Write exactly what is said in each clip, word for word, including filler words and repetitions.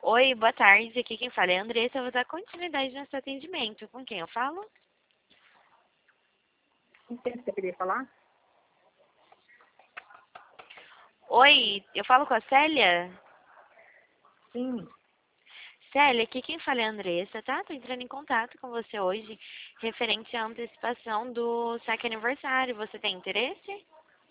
Oi, boa tarde. Aqui quem fala é a Andressa. Eu vou dar continuidade nesse atendimento. Com quem eu falo? Com quem você queria falar? Oi, eu falo com a Célia? Sim. Célia, aqui quem fala é a Andressa, tá? Tô entrando em contato com você hoje, referente à antecipação do saque aniversário. Você tem interesse?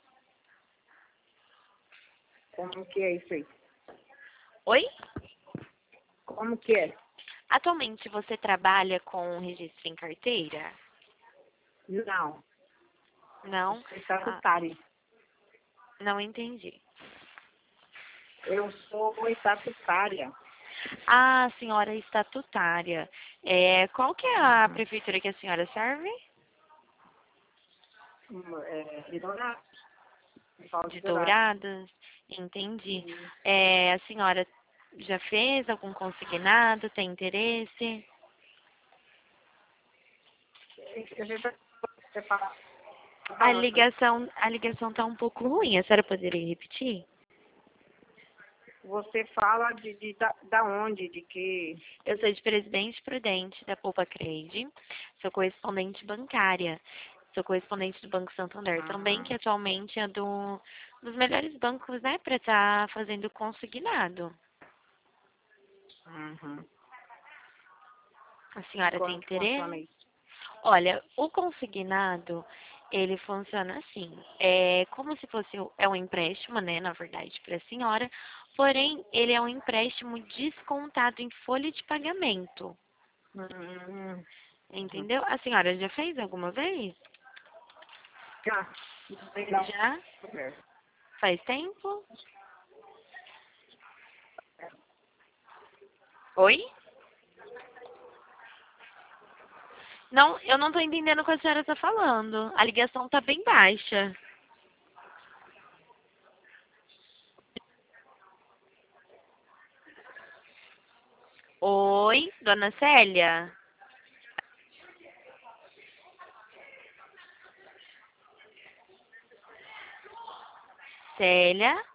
Como que é isso aí? Oi? Como que é? Atualmente você trabalha com registro em carteira? Não. Não? Sou Ah, estatutária. não entendi. Eu sou estatutária. Ah, senhora estatutária. É, qual que é a Uhum. prefeitura que a senhora serve? Hum, É, de Dourados. Eu falo de De Dourados. Dourados? Entendi. Isso. É, a senhora já fez algum consignado? Tem interesse? Eu já você fala A da onde? ligação, a ligação tá um pouco ruim. A senhora poderia repetir? Você fala de, de da, da onde? De que? Eu sou de Presidente Prudente da Poupa Crede. Sou correspondente bancária. Sou correspondente do Banco Santander também, Ah, que atualmente é do, dos melhores bancos, né, para estar fazendo consignado. uhum. A E senhora tem como que funciona interesse? isso? Olha, o consignado, ele funciona assim. É como se fosse o- é um empréstimo, né, na verdade, para a senhora. Porém, ele é um empréstimo descontado em folha de pagamento. Hum, uhum. Entendeu? A senhora já fez alguma vez? Já. Legal. Já? Faz tempo? Oi? Não, eu não tô entendendo o que a senhora tá falando. A ligação tá bem baixa. Oi, dona Célia? Célia?